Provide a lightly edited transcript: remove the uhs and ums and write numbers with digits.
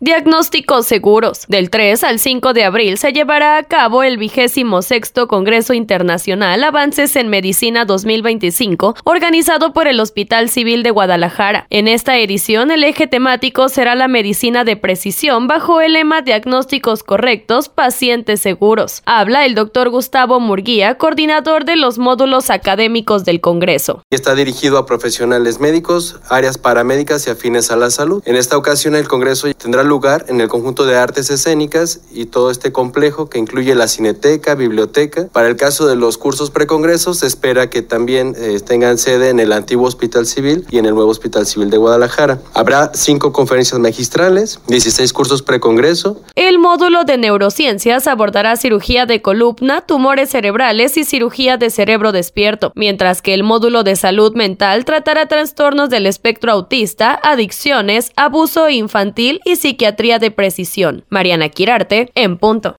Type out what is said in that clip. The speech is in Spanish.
Diagnósticos seguros. Del 3 al 5 de abril se llevará a cabo el 26º Congreso Internacional Avances en Medicina 2025, organizado por el Hospital Civil de Guadalajara. En esta edición, el eje temático será la medicina de precisión bajo el lema Diagnósticos correctos, pacientes seguros. Habla el doctor Gustavo Murguía, coordinador de los módulos académicos del Congreso. Está dirigido a profesionales médicos, áreas paramédicas y afines a la salud. En esta ocasión, el Congreso tendrá lugar en el conjunto de artes escénicas y todo este complejo que incluye la cineteca, biblioteca. Para el caso de los cursos precongresos, se espera que también tengan sede en el antiguo Hospital Civil y en el nuevo Hospital Civil de Guadalajara. Habrá 5 conferencias magistrales, 16 cursos precongreso. El módulo de neurociencias abordará cirugía de columna, tumores cerebrales y cirugía de cerebro despierto, mientras que el módulo de salud mental tratará trastornos del espectro autista, adicciones, abuso infantil y psiquiatría de precisión. Mariana Quirarte, en punto.